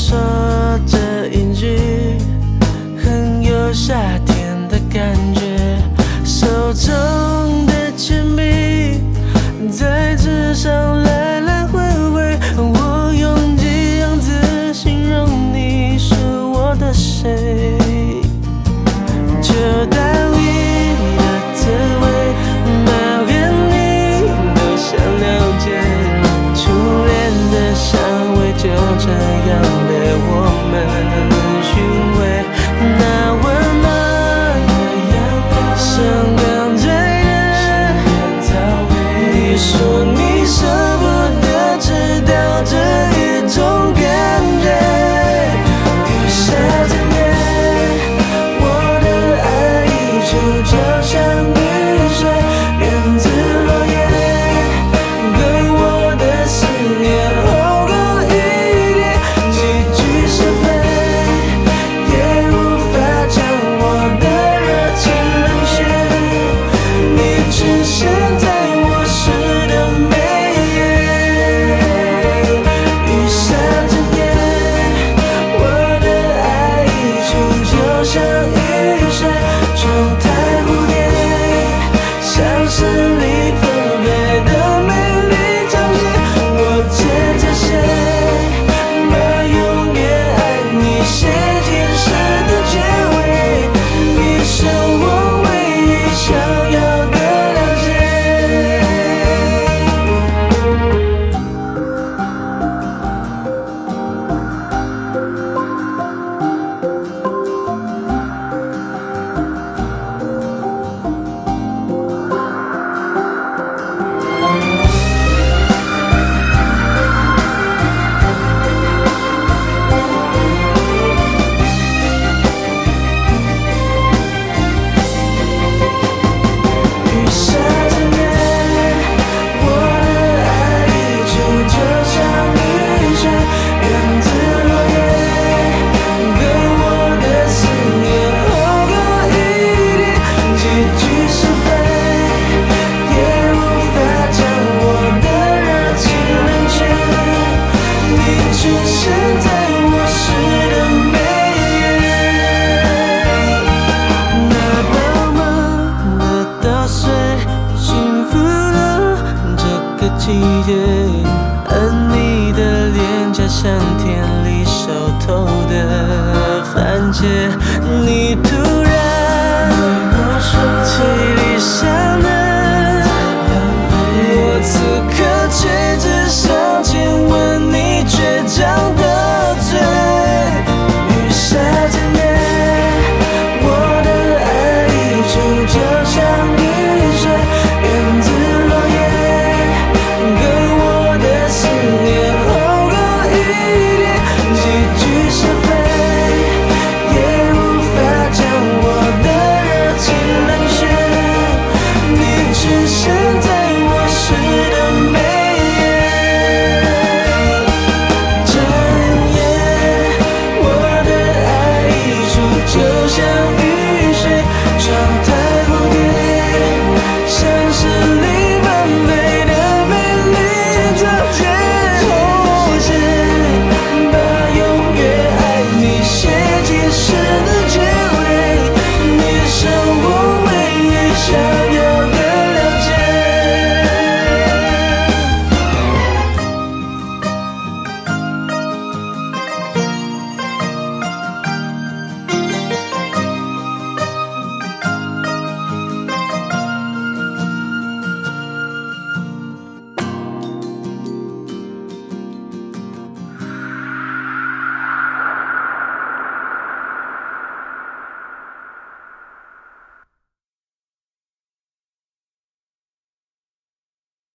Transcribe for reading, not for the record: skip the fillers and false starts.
说这一句，很有夏天的感觉。手中的铅笔在纸上来来回回，我用几样字形容你是我的谁。这道理的滋味，每连你都想了解。初恋的香味就这样被我们寻味，那温暖的阳光，像刚醉人。你说你舍不得，知道这一种感觉。雨下整夜，我的爱溢出，就像雨水源自落叶，对我的思念厚过一叠，几句是非，也无法将我的热情冷却。你出现在我诗的每页，雨下整夜，我的爱溢出，就像雨水冲太蝴蝶，像是你纷飞的美丽장식。我借着写，把永远爱你写进诗的结尾，你是我唯一想要的了解。雨下整夜，我的爱溢出，就像雨水源自落叶，对我的思念厚过一叠，几句是非，也无法将我的热情冷却。你出现在我诗的每页，那饱满的稻穗，幸福了这个季节。